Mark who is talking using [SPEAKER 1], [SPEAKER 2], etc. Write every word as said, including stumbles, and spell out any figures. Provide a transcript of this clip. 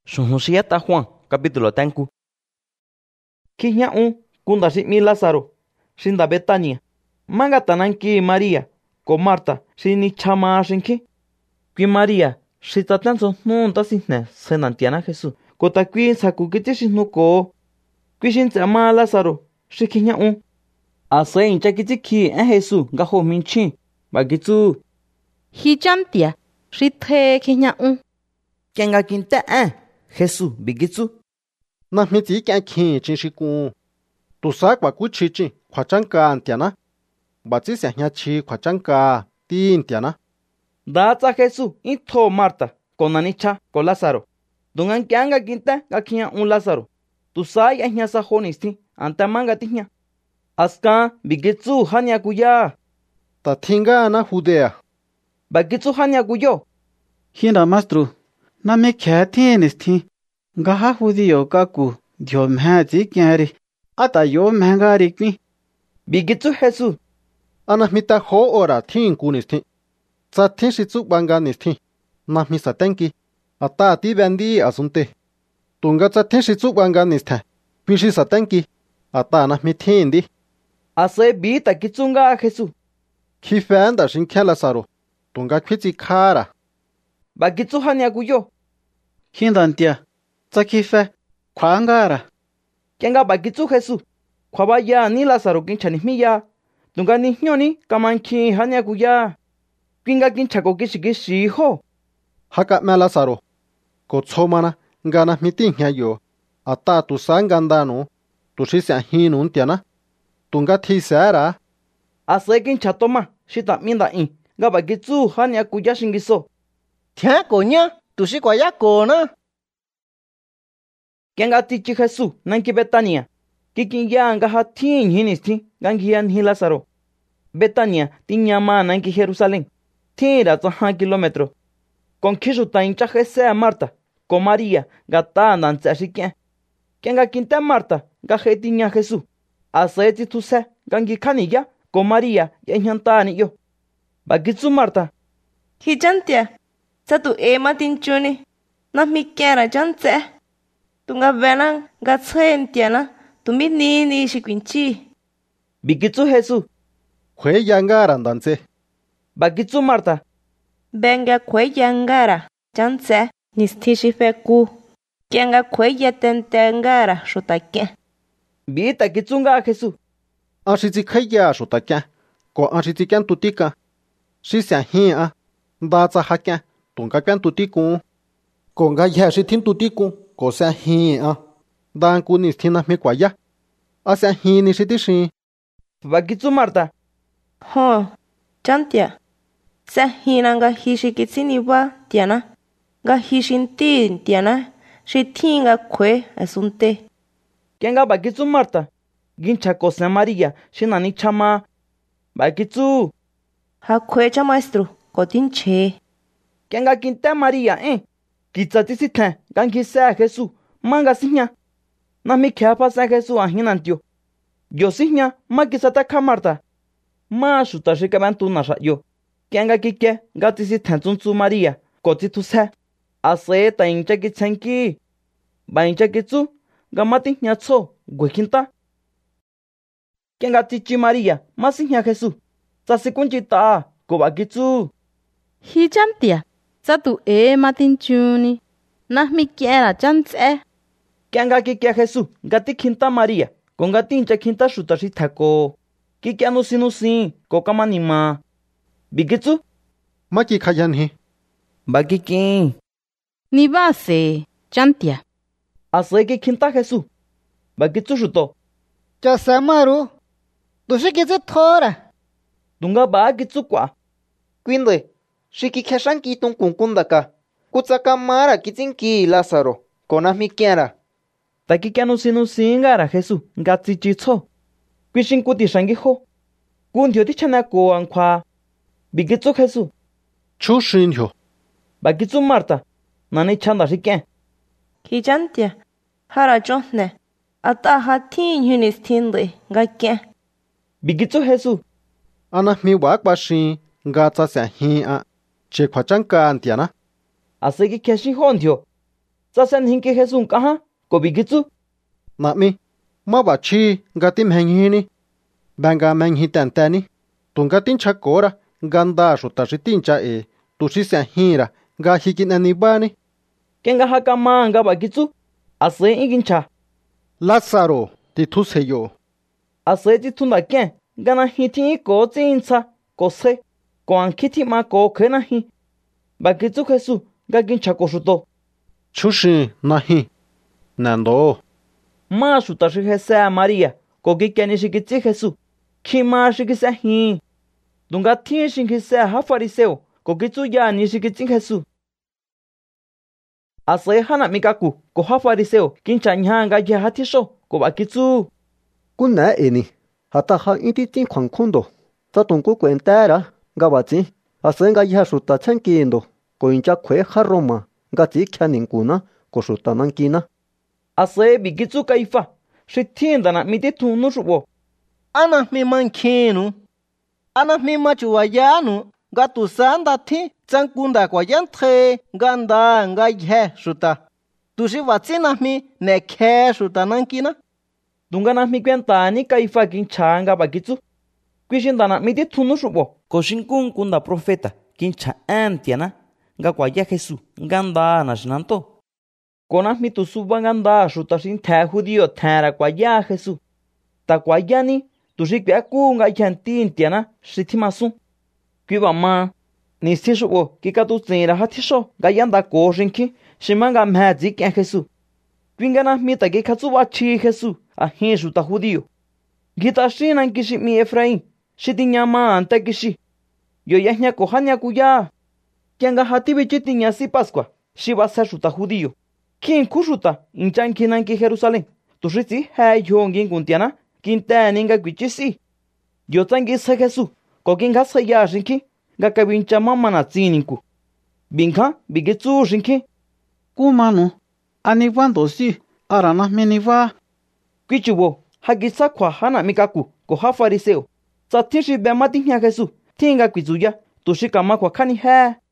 [SPEAKER 1] Xujuxiata Juan, capítulo tanku. Kijña un kunda xi mi Lázaro, xi nda Betania. Manga tananki María ko Marta xi nichama xinki. Kui María xi tatanso jnu tasijne senantiana Jesús. Ko ta kui saku kiti xi jnuko. Kui xi ntsema Lázaro xi kijña un. Ase incha kitsikji en Jesús nga jo minchín. Ba kitsu.
[SPEAKER 2] Hi chantia xi the kijña un.
[SPEAKER 1] Kenga kinte en Jesús bigitsu.
[SPEAKER 3] Na mi ti kyan khin chin shi ku. Tu sa kwa ku chi chin kwa chanka antiana. Ba tsi sia nya chi kwa chanka ti antiana.
[SPEAKER 1] Da tsa Jesús into Marta con Anicha con Lázaro. Dungan kyanga kinte nga kijña un Lázaro. Tu sa ya nya sa jonisti anta manga tijña. Aska bigitsu hanya kuya.
[SPEAKER 3] Ta thinga na Judea.
[SPEAKER 1] Bagitsu hanya kuyo.
[SPEAKER 4] Hinda maestro. Na me kya tienes ti. Gaha judío kaku dio mhaji kyari. Ata yo mhangari kwi.
[SPEAKER 1] Bigitsu Jesús.
[SPEAKER 3] Ana mita ho ora thin kunisti. Tsa thin shi tsuk banga nisti. Na mi sa tenki. Ata ti bendi asunte. Tunga tsa thin shi tsuk banga nista. Pishi sa tenki. Ata na mi thin di.
[SPEAKER 1] Ase bi takitsunga Jesús.
[SPEAKER 3] Ki fenda shin kya Lázaro. Tunga kwitsi khara.
[SPEAKER 1] Bagitsu hanya kuyo.
[SPEAKER 4] Hinda antia. Tsakife. Kwa angara.
[SPEAKER 1] Kenga bagitsu Jesús. Kwa baya ni Lázaro kinchani miya. Tunga ni nyoni kamanki hanya kuya. Kinga kinchako kishi kishi ho.
[SPEAKER 3] Haka me Lázaro. Ko tsomana ngana mitin hya yo. Ata tu sangandano. Tu shi sia hinu untiana. Tunga thi sara.
[SPEAKER 1] Ase kinchatoma. Shita minda in. Nga bagitsu hanya kuya shingiso.
[SPEAKER 5] Thia coña, tu si kwaya kona.
[SPEAKER 1] Kenga tichi Jesús nanki Betania. Kikinya nga hatin hinisti gangia ni Lázaro. Betania tinyama nanki Jerusalén. Tira tsahan kilómetro. Con kishu ta incha Jese Marta. Con María gata nantsa shikien. Kenga kinta Marta nga hetinya Jesús. Aseti tu se gangi kaniya con María yenyanta ni yo. Bagitsu Marta.
[SPEAKER 2] Hi chantia. Satu ema tinchuni. Na mi kera chantse. Tunga venang ga tsentiana. Tumi ni ni shikwinchi.
[SPEAKER 1] Bigitsu Jesús.
[SPEAKER 3] Kwe yangara ndanse.
[SPEAKER 1] Bagitsu Marta.
[SPEAKER 2] Benga kwe yangara chantse nistishi feku. Kenga kwe yatentengara shotake.
[SPEAKER 1] Bi takitsunga Jesús.
[SPEAKER 3] Ashitsi khaya shotakya. Ko ashitsi kyan tutika. Shi sia hin a. Nda tsa hakya. Tunga kyan tutiku. Ko nga ya shi tin tutiku. Ko sia hin a. Dan ku nistina mi kwaya. A sia hin ni shi tishi.
[SPEAKER 1] Bagitsu Marta.
[SPEAKER 2] Ho, chantia. Sa hina nga hishikitsini wa tiana. Nga hishinti tiana. Shi tinga kwe asunte.
[SPEAKER 1] Kenga bagitsu Marta. Ginchako se María shinani chama. Bagitsu.
[SPEAKER 2] Ha kwe cha maestro. Kotinche.
[SPEAKER 1] Kenga kinta María eh. Kitsati sithen gangi se Jesús. Manga siña. Na mi kya pasa Jesús ahinantio. Yo siña ma kisata ka Marta. Ma shuta shikabantu nasha yo. Kenga kike gati sithen tsuntsu María. Koti tu se. Ase ta incha kitsenki. Ba incha kitsu. Gamati nyatso. Gwekinta. Kenga tichi María. Ma siña Jesús. Sasikunchita. Ko bagitsu.
[SPEAKER 2] Hi chantia. Satu ema tinchuni. Na mi kera chantse.
[SPEAKER 1] Kenga kike Jesús. Gati kinta María. Con gati incha kinta shuta shitako. Kike anusi nusi. Ko kamanima. Bigitsu.
[SPEAKER 3] Maki khayan hi.
[SPEAKER 1] Bagiki.
[SPEAKER 2] Ni base. Chantia.
[SPEAKER 1] Ase que kinta Jesús. Bagitsu shuto.
[SPEAKER 5] Cha samaru. Tu si kitse thora.
[SPEAKER 1] Dunga bagitsu kwa.
[SPEAKER 5] Quinde. Shiki keshan ki tun kunkundaka. Kutsaka mara kitsinki Lázaro. Kona mi kiara.
[SPEAKER 1] Taki kya nusi nusi ngara Jesús. Ngatsi chitso. Kwishin kuti shangi ho. Kuntio ti chana ko ankwa. Bigitsu Jesús.
[SPEAKER 3] Chu shin hyo.
[SPEAKER 1] Bagitsu Marta. Nani chanda shiken.
[SPEAKER 2] Hi chantia. Hara chonne. Ata hatin yunis tinde. Gake.
[SPEAKER 1] Bigitsu Jesús.
[SPEAKER 3] Ana mi wakwa shin. Nga tsa sia hin a. Che kwa chanka antiana.
[SPEAKER 1] Ase que keshi hondio. sa sen hin ke Jesús ka ha ko bi kitsu
[SPEAKER 3] nà mi mà bà chi gà tim hành hi ni bạn gà mình hi tàn tàn ni tụng gà tin chắc cổ ra ganda số ta sĩ tin cha e tu sĩ sang hi ra gà hi kin ani ba ni
[SPEAKER 1] kenga ha ka ma ga ba kitsu ase igin cha
[SPEAKER 3] Lázaro ti thu se yo
[SPEAKER 1] ase ti thunda ken gana hi thi ko chin cha ko se ko an kiti ma ko khena hi ba kitsu Jesús ga kin cha ko shuto
[SPEAKER 3] chú shi na hi nan do
[SPEAKER 1] ma shuta shi Jesa Maria ko ki keni shi kitsi Jesús ki ma shi kisa hi dunga thi shi kisa ha fariseo ko kitsu ya ni shi kitsi Jesús ase hana mikaku ko ha fariseo kin cha nya ga ya ha thi sho ko ba kitsu
[SPEAKER 6] kun na eni hata ha iti tin khang khundo ta tung ku kwenta ra ga ba chi ase ga ya su ta chen kindo ko incha khwe ha roma ga chi khanin kuna ko su ta nan kina
[SPEAKER 1] ase bi kitsu kaifa shi thienda na mi ti thu nu shubo
[SPEAKER 5] ana mi man khinu ana mi ma chuwa yanu ga tu sanda thi changkunda kwa yan the ganda nga ye suta tu shi wa china mi ne khe suta nan kina
[SPEAKER 1] dunga na mi kwenta ni kaifa kin changa ba kitsu kwishin dana mi ti thu nu shubo ko shin kun kunda profeta kin cha antiana ga kwa ya Jesús ganda na shinanto kona mi tu suba ganda shuta shin tha judío thara kwa ya Jesús ta kwa ya ni tu shi kwa ku nga yantin tiana shithimasu kwiba ma ni si shubo ki ka tu tsira ha thisho ga yanda ko shinki shimanga ma ji ke Jesús kwinga na mi ta ge khatsu wa chi Jesús a hin shuta judío gita shinan kishi mi Efraín shitinya ma anta kishi yo ya nya ko hanya ku ya kyanga hati bichitinya si Pascua shiba sa shuta judío kin kushuta inchan kinan ki Jerusalén tushitsi hay yongin kuntiana kinta ninga kwichisi yo tangi sa Jesús ko kin ga sa ya shinki ga kabincha mama na tsininku binka bigetsu shinki
[SPEAKER 4] ku manu ani wando si arana meniwa
[SPEAKER 1] kwichubo hagisa kwa hana mikaku ko ha fariseo sa tishi be mati nya Jesús tinga kwitsuya tushikama kwa khani ha